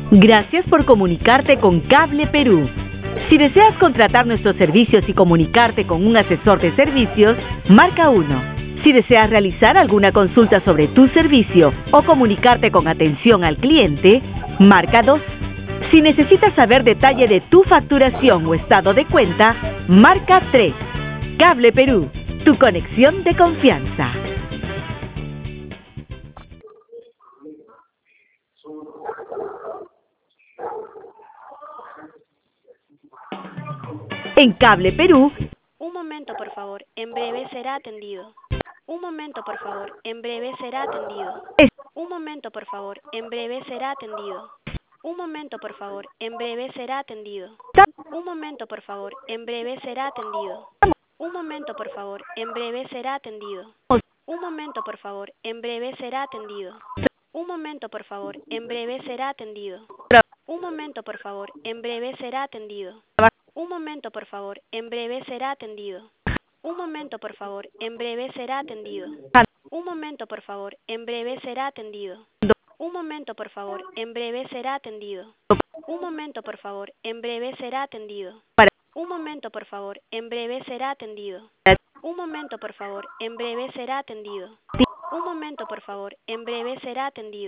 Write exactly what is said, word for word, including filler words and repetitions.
Gracias por comunicarte con Cable Perú. Si deseas contratar nuestros servicios y comunicarte con un asesor de servicios, marca uno. Si deseas realizar alguna consulta sobre tu servicio o comunicarte con atención al cliente, marca dos. Si necesitas saber detalle de tu facturación o estado de cuenta, marca tres. Cable Perú, tu conexión de confianza. En Cable Perú. Un momento, por favor. En breve será atendido. Un momento, por favor. En breve será atendido. Un momento, por favor. En breve será atendido. Un momento, por favor. En breve será atendido. Un momento, por favor. En breve será atendido. Un momento, por favor. En breve será atendido. Un momento, por favor. En breve será atendido. Un momento, por favor. En breve será atendido. Un momento, por favor. En breve será atendido. Un momento, por favor. En breve será atendido. Un momento, por favor. En breve será atendido. Un momento, por favor. En breve será atendido. Un momento, por favor. En breve será atendido. Un momento, por favor. En breve será atendido. Un momento, por favor. En breve será atendido. Un momento, por favor. En breve será atendido. Un momento, por favor. En breve será atendido.